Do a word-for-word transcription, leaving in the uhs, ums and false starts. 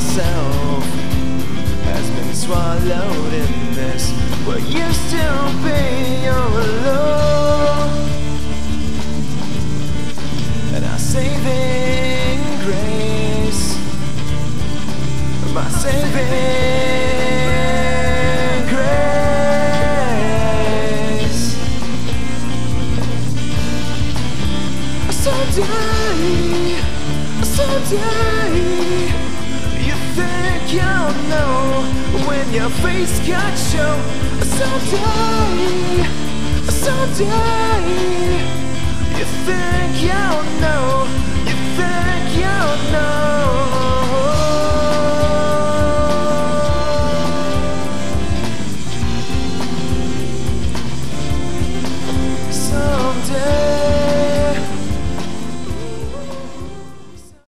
myself has been swallowed in this what used to be your love, and our saving grace, my saving grace. Someday, someday, you think you'll know when your face got shown. Someday, someday, you think you'll know, you think you'll know.